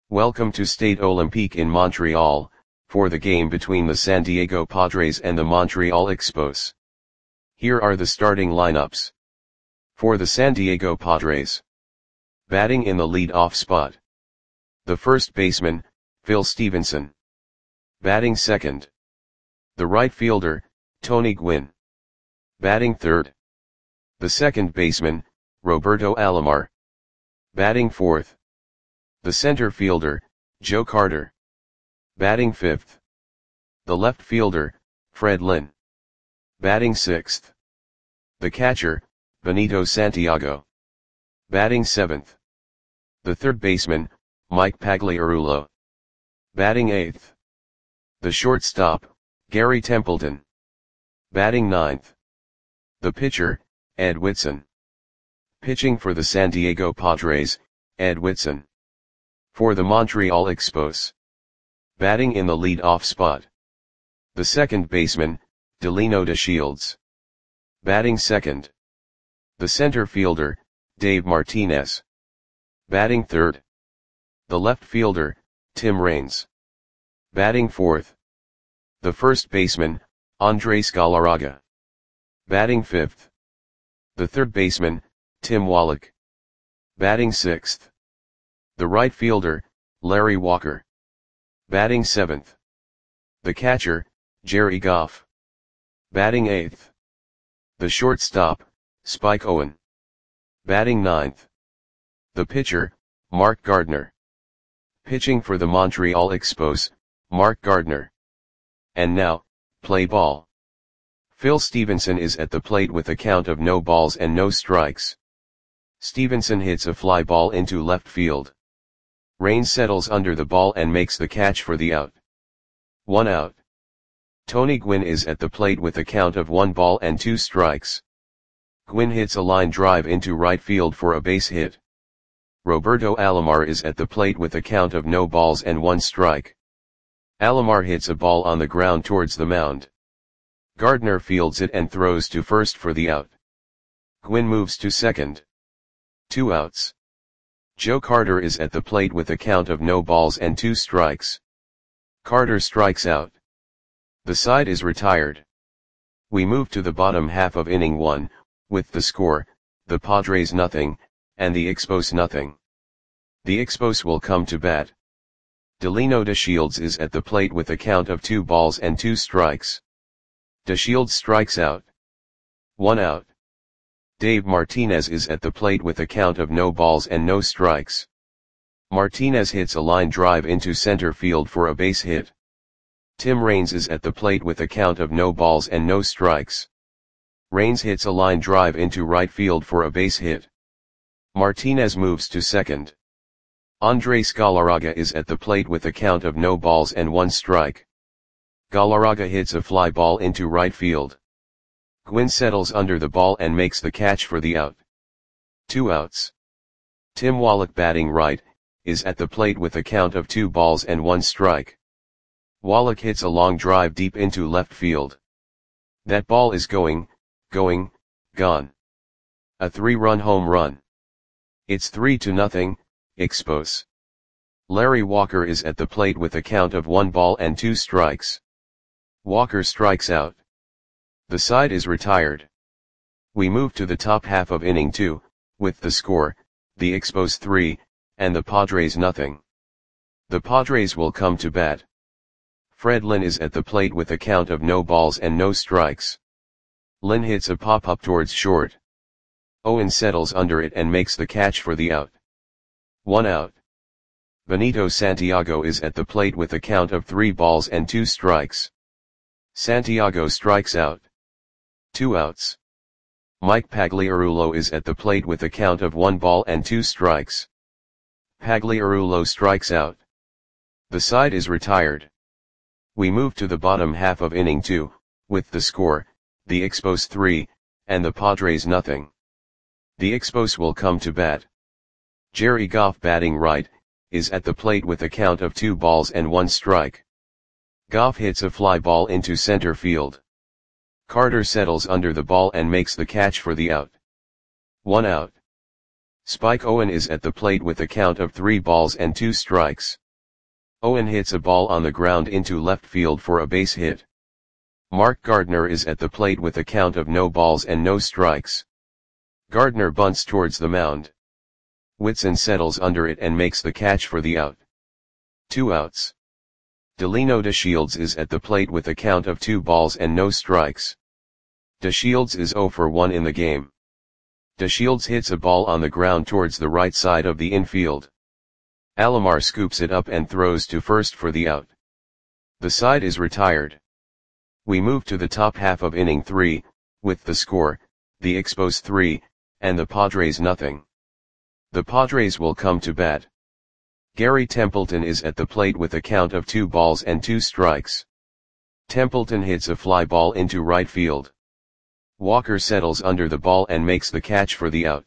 Welcome to Stade Olympique in Montreal, for the game between the San Diego Padres and the Montreal Expos. Here are the starting lineups. For the San Diego Padres. Batting in the lead-off spot. The first baseman, Phil Stephenson. Batting second. The right fielder, Tony Gwynn. Batting third. The second baseman, Roberto Alomar. Batting fourth. The center fielder, Joe Carter. Batting fifth. The left fielder, Fred Lynn. Batting sixth. The catcher, Benito Santiago. Batting seventh. The third baseman, Mike Pagliarulo. Batting eighth. The shortstop, Gary Templeton. Batting ninth. The pitcher, Ed Whitson. Pitching for the San Diego Padres, Ed Whitson. For the Montreal Expos. Batting in the lead-off spot. The second baseman, Delino DeShields. Batting second. The center fielder, Dave Martinez. Batting third. The left fielder, Tim Raines. Batting fourth. The first baseman, Andres Galarraga. Batting fifth. The third baseman, Tim Wallach. Batting sixth. The right fielder, Larry Walker. Batting seventh. The catcher, Jerry Goff. Batting eighth. The shortstop, Spike Owen. Batting ninth. The pitcher, Mark Gardner. Pitching for the Montreal Expos, Mark Gardner. And now, play ball. Phil Stephenson is at the plate with a count of no balls and no strikes. Stephenson hits a fly ball into left field. Raines settles under the ball and makes the catch for the out. 1 out. Tony Gwynn is at the plate with a count of 1 ball and 2 strikes. Gwynn hits a line drive into right field for a base hit. Roberto Alomar is at the plate with a count of no balls and 1 strike. Alomar hits a ball on the ground towards the mound. Gardner fields it and throws to first for the out. Gwynn moves to second. 2 outs. Joe Carter is at the plate with a count of no balls and 2 strikes. Carter strikes out. The side is retired. We move to the bottom half of inning 1, with the score, the Padres nothing, and the Expos nothing. The Expos will come to bat. Delino DeShields is at the plate with a count of 2 balls and 2 strikes. DeShields strikes out. 1 out. Dave Martinez is at the plate with a count of no balls and no strikes. Martinez hits a line drive into center field for a base hit. Tim Raines is at the plate with a count of no balls and no strikes. Raines hits a line drive into right field for a base hit. Martinez moves to second. Andres Galarraga is at the plate with a count of no balls and 1 strike. Galarraga hits a fly ball into right field. Gwynn settles under the ball and makes the catch for the out. 2 outs. Tim Wallach batting right, is at the plate with a count of 2 balls and 1 strike. Wallach hits a long drive deep into left field. That ball is gone. A 3-run home run. It's 3-0, Expos. Larry Walker is at the plate with a count of 1 ball and 2 strikes. Walker strikes out. The side is retired. We move to the top half of inning 2, with the score, the Expos 3, and the Padres nothing. The Padres will come to bat. Fred Lynn is at the plate with a count of no balls and no strikes. Lynn hits a pop-up towards short. Owen settles under it and makes the catch for the out. 1 out. Benito Santiago is at the plate with a count of 3 balls and 2 strikes. Santiago strikes out. 2 outs. Mike Pagliarulo is at the plate with a count of 1 ball and 2 strikes. Pagliarulo strikes out. The side is retired. We move to the bottom half of inning 2, with the score, the Expos 3, and the Padres nothing. The Expos will come to bat. Jerry Goff batting right, is at the plate with a count of 2 balls and 1 strike. Goff hits a fly ball into center field. Carter settles under the ball and makes the catch for the out. 1 out. Spike Owen is at the plate with a count of 3 balls and 2 strikes. Owen hits a ball on the ground into left field for a base hit. Mark Gardner is at the plate with a count of no balls and no strikes. Gardner bunts towards the mound. Whitson settles under it and makes the catch for the out. 2 outs. Delino DeShields is at the plate with a count of 2 balls and no strikes. DeShields is 0 for 1 in the game. DeShields hits a ball on the ground towards the right side of the infield. Alomar scoops it up and throws to first for the out. The side is retired. We move to the top half of inning 3, with the score, the Expos 3, and the Padres nothing. The Padres will come to bat. Gary Templeton is at the plate with a count of 2 balls and 2 strikes. Templeton hits a fly ball into right field. Walker settles under the ball and makes the catch for the out.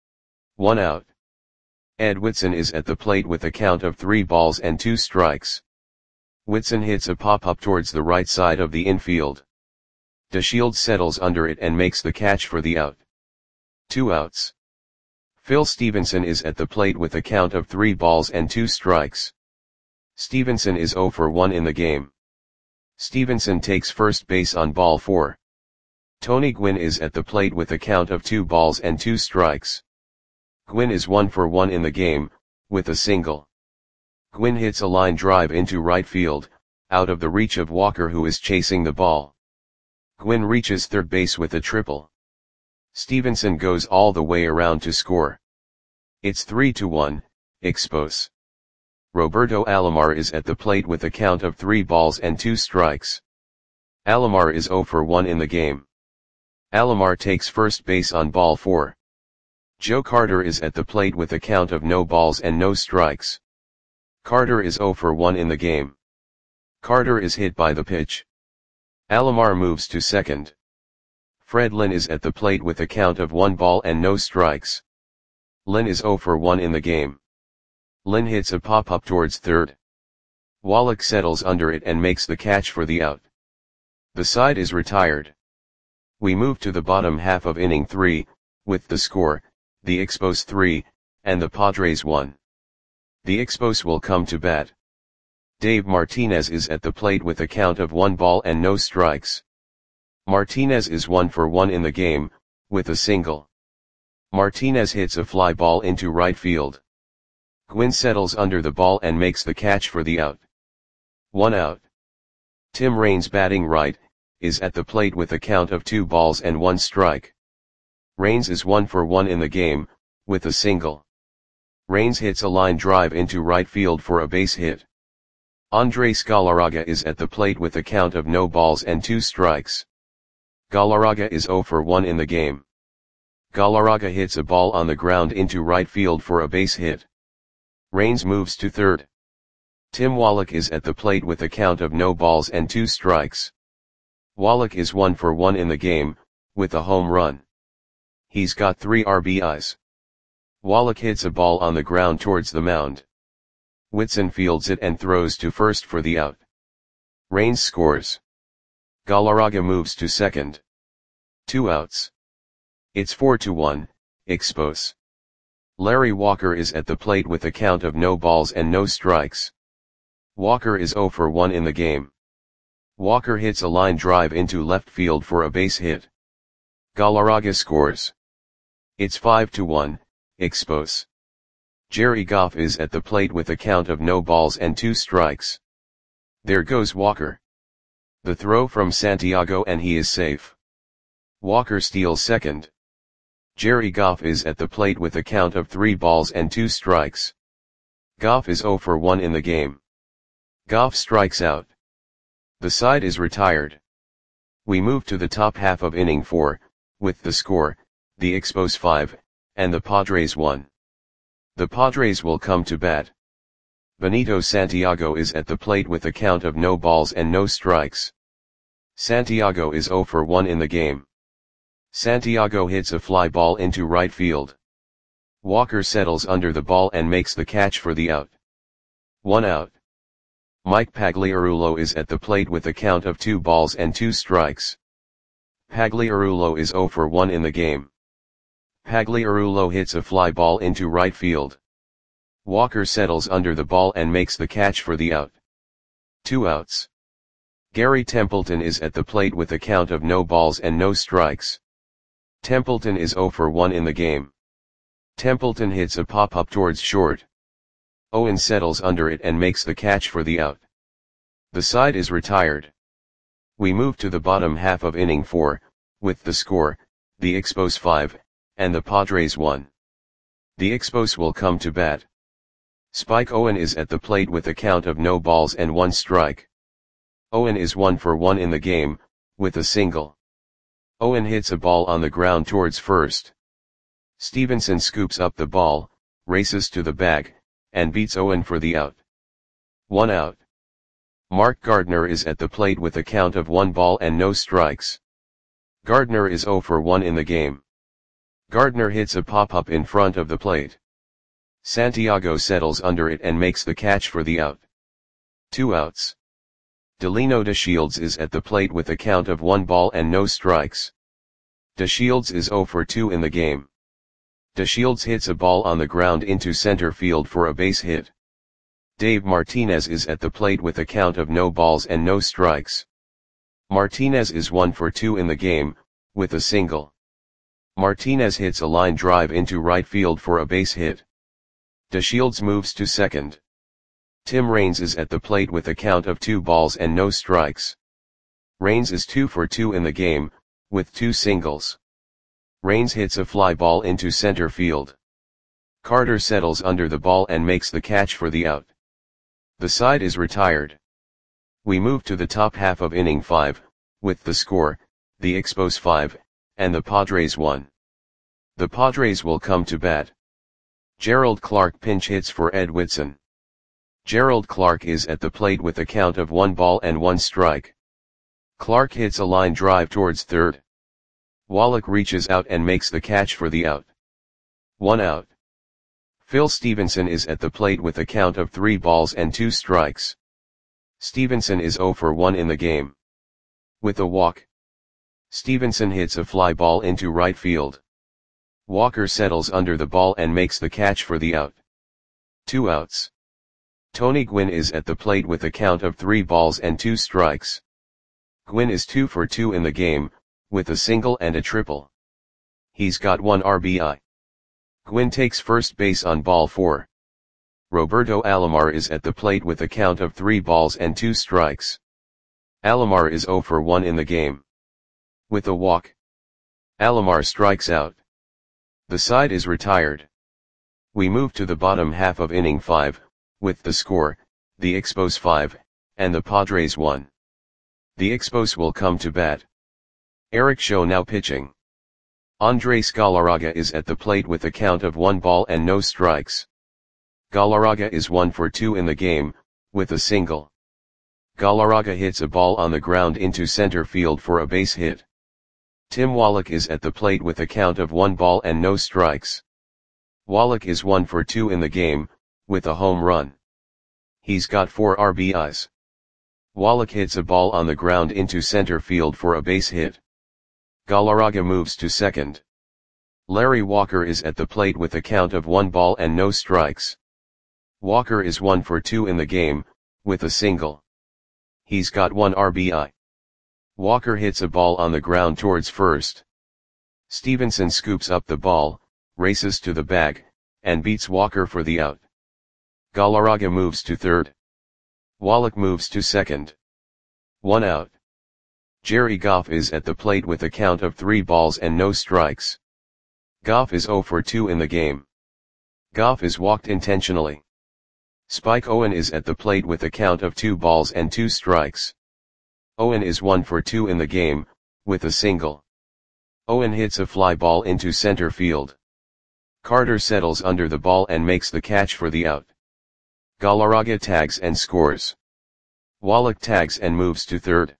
1 out. Ed Whitson is at the plate with a count of 3 balls and 2 strikes. Whitson hits a pop-up towards the right side of the infield. DeShields settles under it and makes the catch for the out. 2 outs. Phil Stevenson is at the plate with a count of 3 balls and 2 strikes. Stevenson is 0 for 1 in the game. Stevenson takes first base on ball 4. Tony Gwynn is at the plate with a count of 2 balls and 2 strikes. Gwynn is 1 for 1 in the game, with a single. Gwynn hits a line drive into right field, out of the reach of Walker who is chasing the ball. Gwynn reaches third base with a triple. Stevenson goes all the way around to score. It's 3-1, Expos. Roberto Alomar is at the plate with a count of 3 balls and 2 strikes. Alomar is 0 for 1 in the game. Alomar takes first base on ball 4. Joe Carter is at the plate with a count of no balls and no strikes. Carter is 0 for 1 in the game. Carter is hit by the pitch. Alomar moves to second. Fred Lynn is at the plate with a count of 1 ball and no strikes. Lynn is 0 for 1 in the game. Lynn hits a pop-up towards third. Wallach settles under it and makes the catch for the out. The side is retired. We move to the bottom half of inning 3, with the score, the Expos 3, and the Padres 1. The Expos will come to bat. Dave Martinez is at the plate with a count of 1 ball and no strikes. Martinez is 1 for 1 in the game, with a single. Martinez hits a fly ball into right field. Gwynn settles under the ball and makes the catch for the out. 1 out. Tim Raines batting right, is at the plate with a count of 2 balls and 1 strike. Raines is 1 for 1 in the game, with a single. Raines hits a line drive into right field for a base hit. Andres Galarraga is at the plate with a count of no balls and 2 strikes. Galarraga is 0 for 1 in the game. Galarraga hits a ball on the ground into right field for a base hit. Raines moves to third. Tim Wallach is at the plate with a count of no balls and 2 strikes. Wallach is 1 for 1 in the game, with a home run. He's got 3 RBIs. Wallach hits a ball on the ground towards the mound. Whitson fields it and throws to first for the out. Raines scores. Galarraga moves to second. 2 outs. It's 4-1, Expos. Larry Walker is at the plate with a count of no balls and no strikes. Walker is 0 for 1 in the game. Walker hits a line drive into left field for a base hit. Galarraga scores. It's 5-1, Expos. Jerry Goff is at the plate with a count of no balls and 2 strikes. There goes Walker. The throw from Santiago and he is safe. Walker steals second. Jerry Goff is at the plate with a count of 3 balls and 2 strikes. Goff is 0 for 1 in the game. Goff strikes out. The side is retired. We move to the top half of inning 4, with the score, the Expos 5, and the Padres 1. The Padres will come to bat. Benito Santiago is at the plate with a count of no balls and no strikes. Santiago is 0 for 1 in the game. Santiago hits a fly ball into right field. Walker settles under the ball and makes the catch for the out. 1 out. Mike Pagliarulo is at the plate with a count of 2 balls and 2 strikes. Pagliarulo is 0 for 1 in the game. Pagliarulo hits a fly ball into right field. Walker settles under the ball and makes the catch for the out. 2 outs. Gary Templeton is at the plate with a count of no balls and no strikes. Templeton is 0 for 1 in the game. Templeton hits a pop-up towards short. Owen settles under it and makes the catch for the out. The side is retired. We move to the bottom half of inning 4, with the score, the Expos 5, and the Padres 1. The Expos will come to bat. Spike Owen is at the plate with a count of no balls and 1 strike. Owen is 1 for 1 in the game, with a single. Owen hits a ball on the ground towards first. Stevenson scoops up the ball, races to the bag, and beats Owen for the out. 1 out. Mark Gardner is at the plate with a count of 1 ball and no strikes. Gardner is 0 for 1 in the game. Gardner hits a pop-up in front of the plate. Santiago settles under it and makes the catch for the out. 2 outs. Delino DeShields is at the plate with a count of 1 ball and no strikes. DeShields is 0 for 2 in the game. DeShields hits a ball on the ground into center field for a base hit. Dave Martinez is at the plate with a count of no balls and no strikes. Martinez is 1 for 2 in the game, with a single. Martinez hits a line drive into right field for a base hit. DeShields moves to second. Tim Raines is at the plate with a count of 2 balls and no strikes. Raines is 2 for 2 in the game, with 2 singles. Raines hits a fly ball into center field. Carter settles under the ball and makes the catch for the out. The side is retired. We move to the top half of inning 5, with the score, the Expos 5, and the Padres 1. The Padres will come to bat. Gerald Clark pinch hits for Ed Whitson. Gerald Clark is at the plate with a count of 1 ball and 1 strike. Clark hits a line drive towards third. Wallach reaches out and makes the catch for the out. 1 out. Phil Stevenson is at the plate with a count of 3 balls and 2 strikes. Stevenson is 0 for 1 in the game. With a walk. Stevenson hits a fly ball into right field. Walker settles under the ball and makes the catch for the out. 2 outs. Tony Gwynn is at the plate with a count of 3 balls and 2 strikes. Gwynn is 2 for 2 in the game, with a single and a triple. He's got 1 RBI. Gwynn takes first base on ball 4. Roberto Alomar is at the plate with a count of 3 balls and 2 strikes. Alomar is 0 for 1 in the game. With a walk. Alomar strikes out. The side is retired. We move to the bottom half of inning 5, with the score, the Expos 5, and the Padres 1. The Expos will come to bat. Eric Show now pitching. Andres Galarraga is at the plate with a count of 1 ball and no strikes. Galarraga is 1 for 2 in the game, with a single. Galarraga hits a ball on the ground into center field for a base hit. Tim Wallach is at the plate with a count of 1 ball and no strikes. Wallach is 1 for 2 in the game, with a home run. He's got 4 RBIs. Wallach hits a ball on the ground into center field for a base hit. Galarraga moves to second. Larry Walker is at the plate with a count of 1 ball and no strikes. Walker is 1 for 2 in the game, with a single. He's got 1 RBI. Walker hits a ball on the ground towards first. Stevenson scoops up the ball, races to the bag, and beats Walker for the out. Galarraga moves to third. Wallach moves to second. 1 out. Jerry Goff is at the plate with a count of 3 balls and no strikes. Goff is 0 for 2 in the game. Goff is walked intentionally. Spike Owen is at the plate with a count of 2 balls and 2 strikes. Owen is 1 for 2 in the game, with a single. Owen hits a fly ball into center field. Carter settles under the ball and makes the catch for the out. Galarraga tags and scores. Wallach tags and moves to third.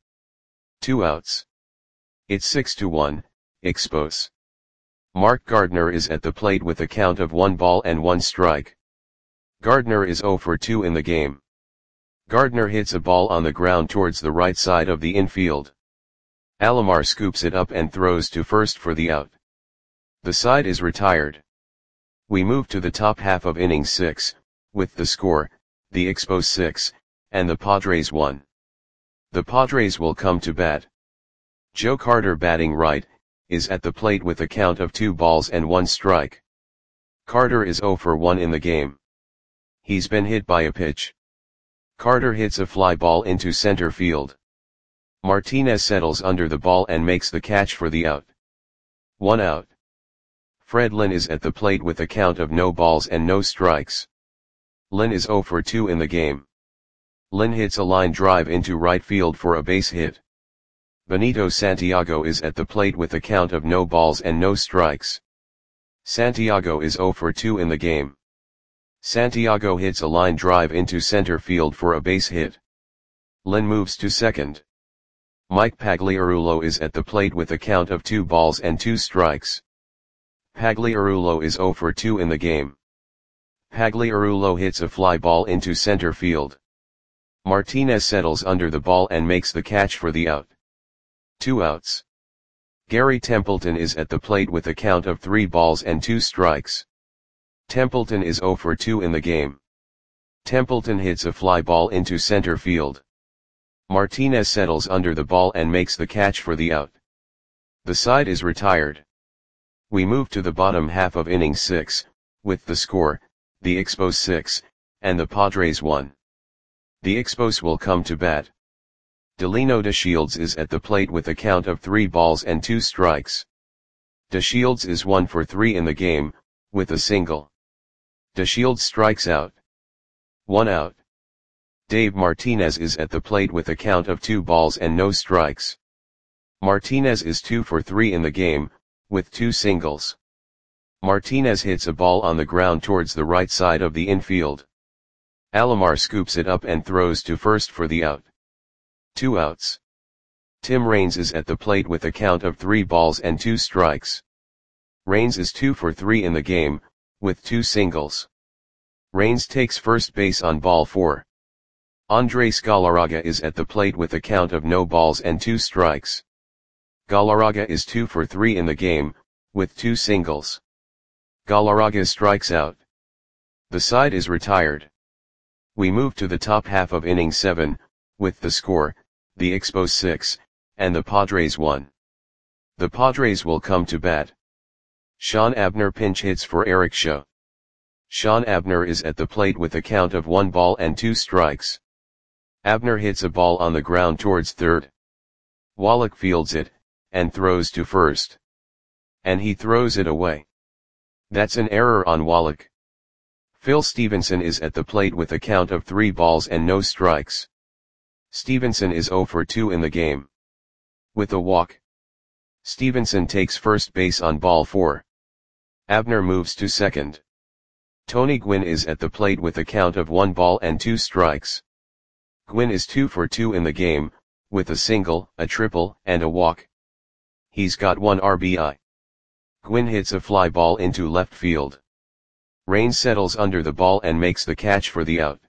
2 outs. It's 6-1, Expos. Mark Gardner is at the plate with a count of 1 ball and 1 strike. Gardner is 0 for 2 in the game. Gardner hits a ball on the ground towards the right side of the infield. Alomar scoops it up and throws to first for the out. The side is retired. We move to the top half of inning 6, with the score, the Expos 6, and the Padres 1. The Padres will come to bat. Joe Carter, batting right, is at the plate with a count of 2 balls and 1 strike. Carter is 0 for 1 in the game. He's been hit by a pitch. Carter hits a fly ball into center field. Martinez settles under the ball and makes the catch for the out. 1 out. Fred Lynn is at the plate with a count of no balls and no strikes. Lynn is 0 for 2 in the game. Lynn hits a line drive into right field for a base hit. Benito Santiago is at the plate with a count of no balls and no strikes. Santiago is 0 for 2 in the game. Santiago hits a line drive into center field for a base hit. Lynn moves to second. Mike Pagliarulo is at the plate with a count of 2 balls and 2 strikes. Pagliarulo is 0 for 2 in the game. Pagliarulo hits a fly ball into center field. Martinez settles under the ball and makes the catch for the out. 2 outs. Gary Templeton is at the plate with a count of 3 balls and 2 strikes. Templeton is 0 for 2 in the game. Templeton hits a fly ball into center field. Martinez settles under the ball and makes the catch for the out. The side is retired. We move to the bottom half of inning 6, with the score, the Expos 6, and the Padres 1. The Expos will come to bat. Delino DeShields is at the plate with a count of 3 balls and 2 strikes. DeShields is 1 for 3 in the game, with a single. DeShields strikes out. 1 out. Dave Martinez is at the plate with a count of 2 balls and no strikes. Martinez is 2 for 3 in the game, with 2 singles. Martinez hits a ball on the ground towards the right side of the infield. Alomar scoops it up and throws to first for the out. 2 outs. Tim Raines is at the plate with a count of 3 balls and 2 strikes. Raines is 2 for 3 in the game, with 2 singles. Raines takes first base on ball 4. Andres Galarraga is at the plate with a count of no balls and 2 strikes. Galarraga is 2 for 3 in the game, with 2 singles. Galarraga strikes out. The side is retired. We move to the top half of inning 7, with the score, the Expos 6, and the Padres 1. The Padres will come to bat. Sean Abner pinch hits for Eric Shaw. Sean Abner is at the plate with a count of 1 ball and 2 strikes. Abner hits a ball on the ground towards third. Wallach fields it, and throws to first. And he throws it away. That's an error on Wallach. Phil Stevenson is at the plate with a count of 3 balls and no strikes. Stevenson is 0 for 2 in the game. With a walk. Stevenson takes first base on ball 4. Abner moves to second. Tony Gwynn is at the plate with a count of 1 ball and 2 strikes. Gwynn is 2 for 2 in the game, with a single, a triple, and a walk. He's got 1 RBI. Gwynn hits a fly ball into left field. Raines settles under the ball and makes the catch for the out.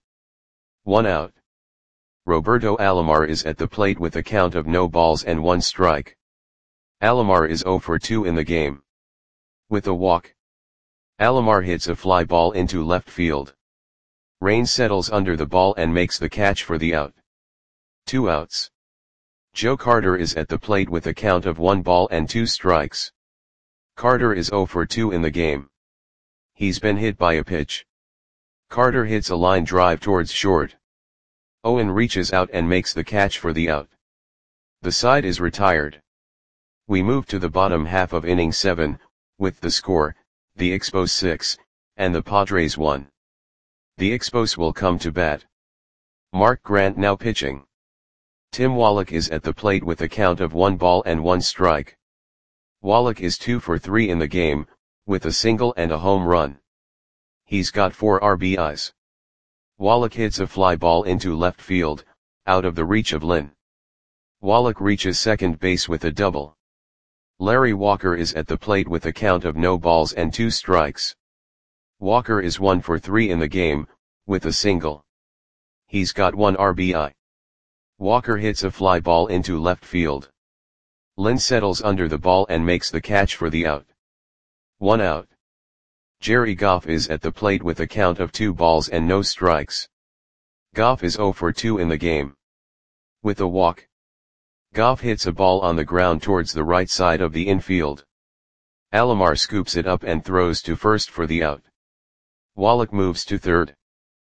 1 out. Roberto Alomar is at the plate with a count of no balls and 1 strike. Alomar is 0 for 2 in the game. With a walk. Alomar hits a fly ball into left field. Raines settles under the ball and makes the catch for the out. 2 outs. Joe Carter is at the plate with a count of 1 ball and 2 strikes. Carter is 0 for 2 in the game. He's been hit by a pitch. Carter hits a line drive towards short. Owen reaches out and makes the catch for the out. The side is retired. We move to the bottom half of inning 7, with the score, the Expos 6, and the Padres 1. The Expos will come to bat. Mark Grant now pitching. Tim Wallach is at the plate with a count of 1 ball and 1 strike. Wallach is 2 for 3 in the game, with a single and a home run. He's got 4 RBIs. Wallach hits a fly ball into left field, out of the reach of Lynn. Wallach reaches second base with a double. Larry Walker is at the plate with a count of no balls and 2 strikes. Walker is 1 for 3 in the game, with a single. He's got 1 RBI. Walker hits a fly ball into left field. Lynn settles under the ball and makes the catch for the out. 1 out. Jerry Goff is at the plate with a count of 2 balls and no strikes. Goff is 0 for 2 in the game. With a walk. Goff hits a ball on the ground towards the right side of the infield. Alomar scoops it up and throws to first for the out. Wallach moves to third.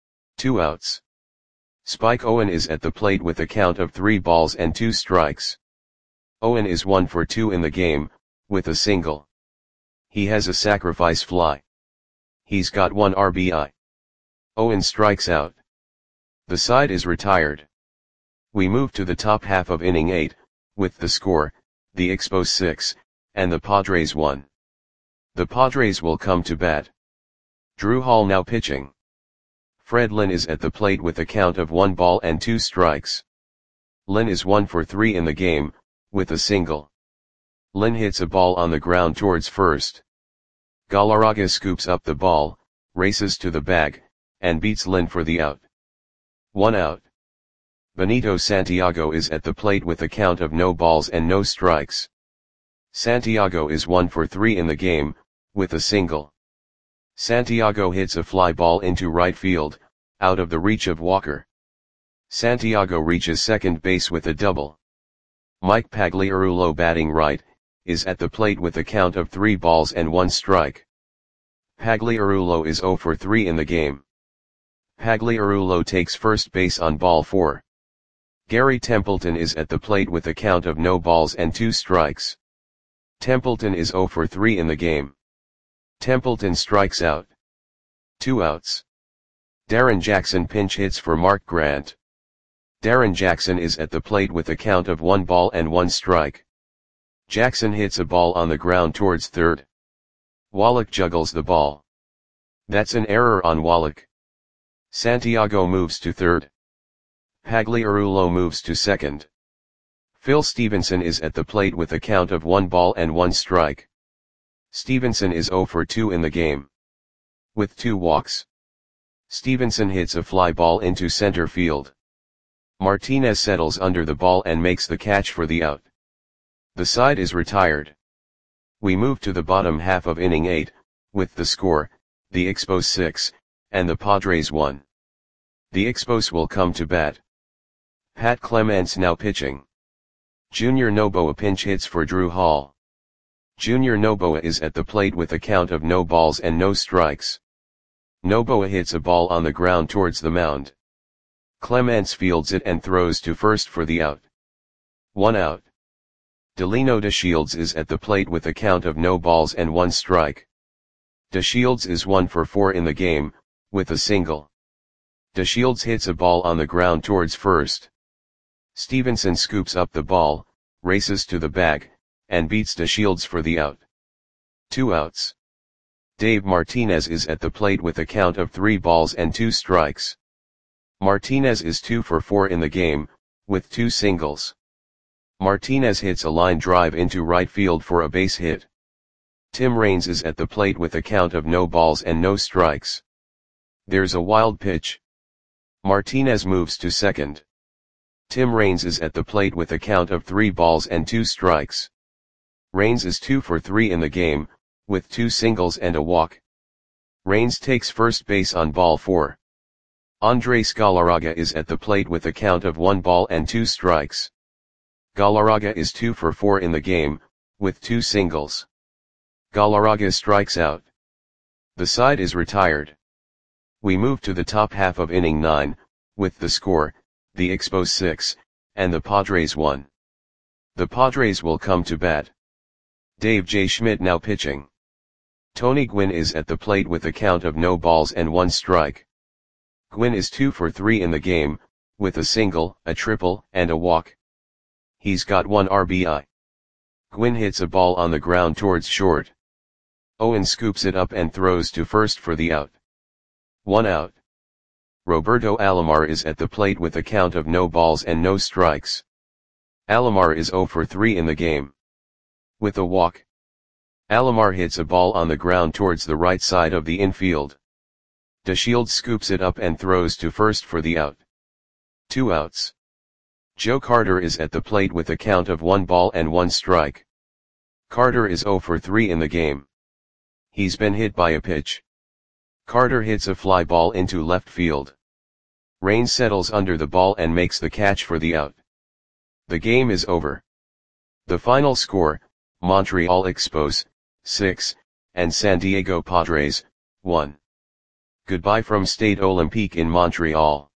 2 outs. Spike Owen is at the plate with a count of 3 balls and 2 strikes. Owen is 1 for 2 in the game, with a single. He has a sacrifice fly. He's got 1 RBI. Owen strikes out. The side is retired. We move to the top half of inning 8, with the score, the Expos 6, and the Padres 1. The Padres will come to bat. Drew Hall now pitching. Fred Lynn is at the plate with a count of 1 ball and 2 strikes. Lynn is 1 for 3 in the game, with a single. Lynn hits a ball on the ground towards first. Galarraga scoops up the ball, races to the bag, and beats Lynn for the out. 1 out. Benito Santiago is at the plate with a count of no balls and no strikes. Santiago is 1 for 3 in the game, with a single. Santiago hits a fly ball into right field, out of the reach of Walker. Santiago reaches second base with a double. Mike Pagliarulo, batting right, is at the plate with a count of 3 balls and 1 strike. Pagliarulo is 0 for 3 in the game. Pagliarulo takes first base on ball 4. Gary Templeton is at the plate with a count of no balls and 2 strikes. Templeton is 0 for 3 in the game. Templeton strikes out. 2 outs. Darren Jackson pinch hits for Mark Grant. Darren Jackson is at the plate with a count of 1 ball and 1 strike. Jackson hits a ball on the ground towards third. Wallach juggles the ball. That's an error on Wallach. Santiago moves to third. Pagliarulo moves to second. Phil Stevenson is at the plate with a count of 1 ball and 1 strike. Stevenson is 0 for 2 in the game. With 2 walks. Stevenson hits a fly ball into center field. Martinez settles under the ball and makes the catch for the out. The side is retired. We move to the bottom half of inning 8, with the score, the Expos 6, and the Padres 1. The Expos will come to bat. Pat Clements now pitching. Junior Noboa pinch hits for Drew Hall. Junior Noboa is at the plate with a count of no balls and no strikes. Noboa hits a ball on the ground towards the mound. Clements fields it and throws to first for the out. 1 out. Delino DeShields is at the plate with a count of no balls and 1 strike. DeShields is 1 for 4 in the game, with a single. DeShields hits a ball on the ground towards first. Stevenson scoops up the ball, races to the bag, and beats DeShields for the out. 2 outs. Dave Martinez is at the plate with a count of 3 balls and 2 strikes. Martinez is 2 for 4 in the game, with 2 singles. Martinez hits a line drive into right field for a base hit. Tim Raines is at the plate with a count of no balls and no strikes. There's a wild pitch. Martinez moves to second. Tim Raines is at the plate with a count of 3 balls and 2 strikes. Raines is 2 for 3 in the game, with 2 singles and a walk. Raines takes first base on ball 4. Andres Galarraga is at the plate with a count of 1 ball and 2 strikes. Galarraga is 2 for 4 in the game, with 2 singles. Galarraga strikes out. The side is retired. We move to the top half of inning 9, with the score, the Expos 6, and the Padres 1. The Padres will come to bat. Dave J. Schmidt now pitching. Tony Gwynn is at the plate with a count of no balls and 1 strike. Gwynn is 2 for 3 in the game, with a single, a triple, and a walk. He's got 1 RBI. Gwynn hits a ball on the ground towards short. Owen scoops it up and throws to first for the out. 1 out. Roberto Alomar is at the plate with a count of no balls and no strikes. Alomar is 0 for 3 in the game. With a walk. Alomar hits a ball on the ground towards the right side of the infield. DeShields scoops it up and throws to first for the out. 2 outs. Joe Carter is at the plate with a count of 1 ball and 1 strike. Carter is 0 for 3 in the game. He's been hit by a pitch. Carter hits a fly ball into left field. Raines settles under the ball and makes the catch for the out. The game is over. The final score, Montreal Expos, 6, and San Diego Padres, 1. Goodbye from Stade Olympique in Montreal.